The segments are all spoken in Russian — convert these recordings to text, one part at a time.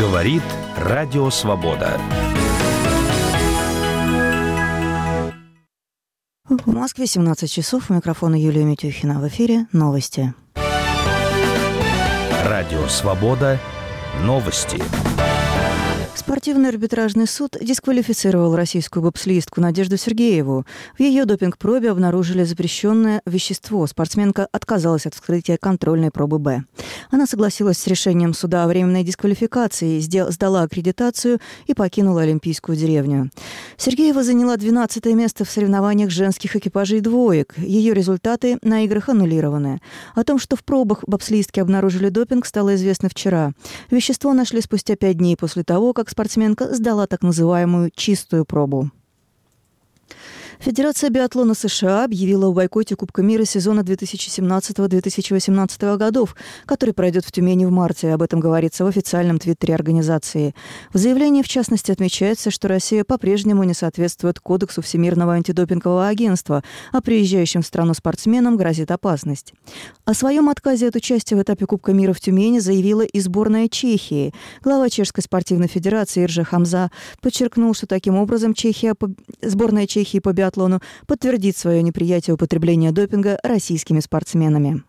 Говорит Радио Свобода. В Москве 17 часов. У микрофона Юлия Митюхина. В эфире новости. Радио Свобода. Новости. Спортивный арбитражный суд дисквалифицировал российскую бобслеистку Надежду Сергееву. В ее допинг-пробе обнаружили запрещенное вещество. Спортсменка отказалась от вскрытия контрольной пробы «Б». Она согласилась с решением суда о временной дисквалификации, сдала аккредитацию и покинула Олимпийскую деревню. Сергеева заняла 12-е место в соревнованиях женских экипажей двоек. Ее результаты на играх аннулированы. О том, что в пробах бобслеистки обнаружили допинг, стало известно вчера. Вещество нашли спустя 5 дней после того, как спортсменка сдала так называемую «чистую пробу». Федерация биатлона США объявила о бойкоте Кубка мира сезона 2017-2018 годов, который пройдет в Тюмени в марте. Об этом говорится в официальном твиттере организации. В заявлении, в частности, отмечается, что Россия по-прежнему не соответствует Кодексу Всемирного антидопингового агентства, а приезжающим в страну спортсменам грозит опасность. О своем отказе от участия в этапе Кубка мира в Тюмени заявила и сборная Чехии. Глава Чешской спортивной федерации Иржи Хамза подчеркнул, что таким образом сборная Чехии по биатлону подтвердит свое неприятие употребления допинга российскими спортсменами.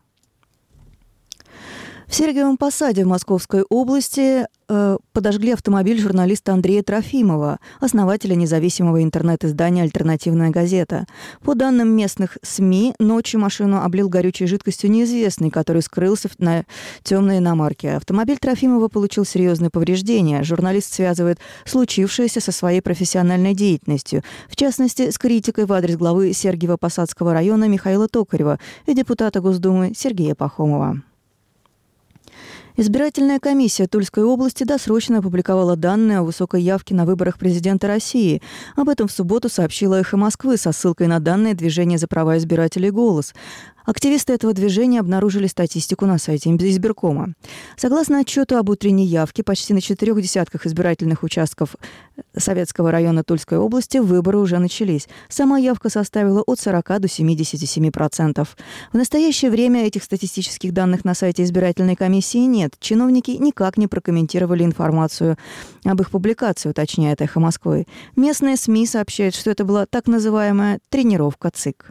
В Сергиевом Посаде в Московской области подожгли автомобиль журналиста Андрея Трофимова, основателя независимого интернет-издания «Альтернативная газета». По данным местных СМИ, ночью машину облил горючей жидкостью неизвестный, который скрылся на темной иномарке. Автомобиль Трофимова получил серьезные повреждения. Журналист связывает случившееся со своей профессиональной деятельностью, в частности, с критикой в адрес главы Сергиево-Посадского района Михаила Токарева и депутата Госдумы Сергея Пахомова. Избирательная комиссия Тульской области досрочно опубликовала данные о высокой явке на выборах президента России. Об этом в субботу сообщила «Эхо Москвы» со ссылкой на данные движения за права избирателей «Голос». Активисты этого движения обнаружили статистику на сайте избиркома. Согласно отчету об утренней явке, почти на 4 десятках избирательных участков Советского района Тульской области выборы уже начались. Сама явка составила от 40 до 77%. В настоящее время этих статистических данных на сайте избирательной комиссии нет. Чиновники никак не прокомментировали информацию об их публикации, уточняет «Эхо Москвы». Местные СМИ сообщают, что это была так называемая тренировка ЦИК.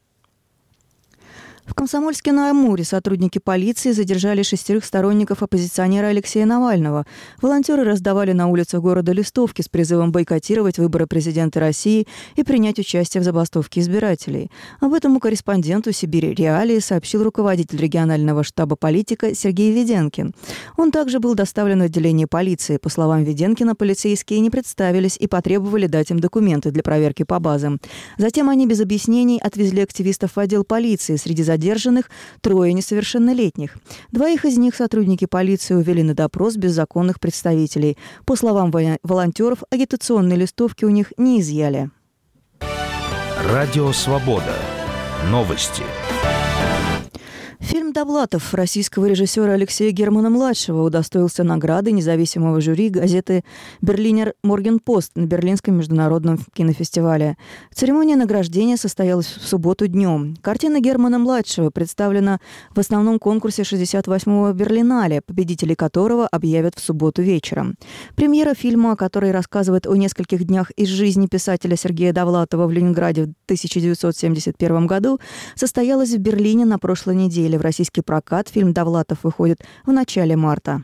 В Комсомольске-на-Амуре сотрудники полиции задержали 6 сторонников оппозиционера Алексея Навального. Волонтеры раздавали на улицах города листовки с призывом бойкотировать выборы президента России и принять участие в забастовке избирателей. Об этом у корреспонденту «Сибирь Реалии» сообщил руководитель регионального штаба политика Сергей Веденкин. Он также был доставлен в отделение полиции. По словам Веденкина, полицейские не представились и потребовали дать им документы для проверки по базам. Затем они без объяснений отвезли активистов в отдел полиции. Среди задержанных 3 несовершеннолетних. 2 из них сотрудники полиции увели на допрос без законных представителей. По словам волонтеров, агитационные листовки у них не изъяли. Радио Свобода. Новости. Фильм «Довлатов» российского режиссера Алексея Германа-младшего удостоился награды независимого жюри газеты «Берлинер Моргенпост» на Берлинском международном кинофестивале. Церемония награждения состоялась в субботу днем. Картина Германа-младшего представлена в основном конкурсе 68-го Берлинале, победителей которого объявят в субботу вечером. Премьера фильма, который рассказывает о нескольких днях из жизни писателя Сергея Довлатова в Ленинграде в 1971 году, состоялась в Берлине на прошлой неделе. В российский прокат фильм «Довлатов» выходит в начале марта.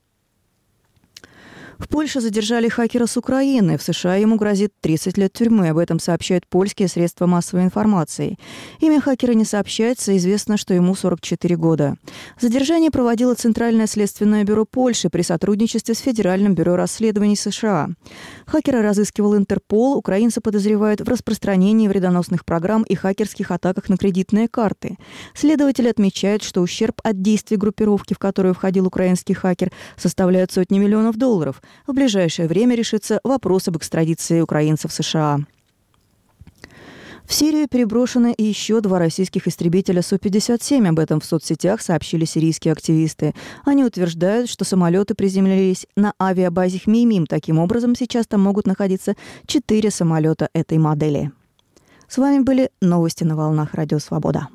В Польше задержали хакера с Украины. В США ему грозит 30 лет тюрьмы. Об этом сообщают польские средства массовой информации. Имя хакера не сообщается, известно, что ему 44 года. Задержание проводило Центральное следственное бюро Польши при сотрудничестве с Федеральным бюро расследований США. Хакера разыскивал Интерпол. Украинцы подозревают в распространении вредоносных программ и хакерских атаках на кредитные карты. Следователи отмечают, что ущерб от действий группировки, в которую входил украинский хакер, составляет сотни миллионов долларов. В ближайшее время решится вопрос об экстрадиции украинцев в США. В Сирию переброшены еще 2 российских истребителя Су-57. Об этом в соцсетях сообщили сирийские активисты. Они утверждают, что самолеты приземлились на авиабазе Хмеймим. Таким образом, сейчас там могут находиться 4 самолета этой модели. С вами были новости на волнах Радио Свобода.